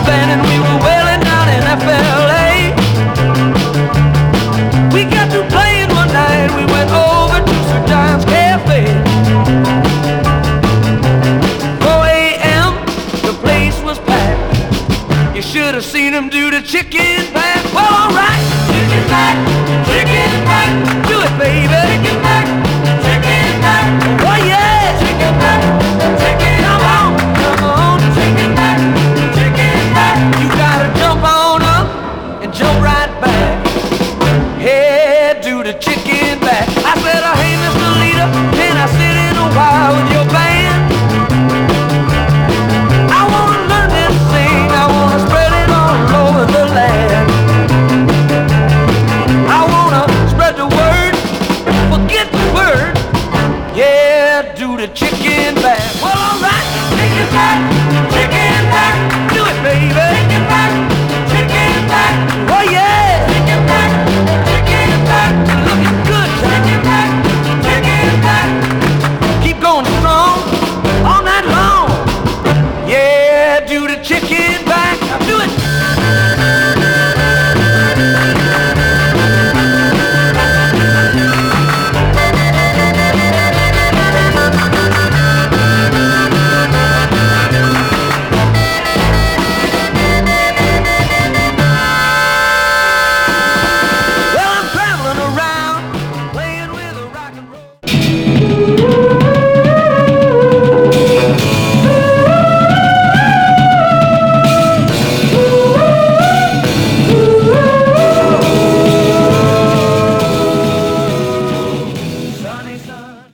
band and we were wailing down in FLA. We got to playing one night, we went over to Sir John's Cafe. 4 a.m., the place was packed. You should have seen him do the chicken back. Well, alright, chicken back, do it, baby. Chicken back.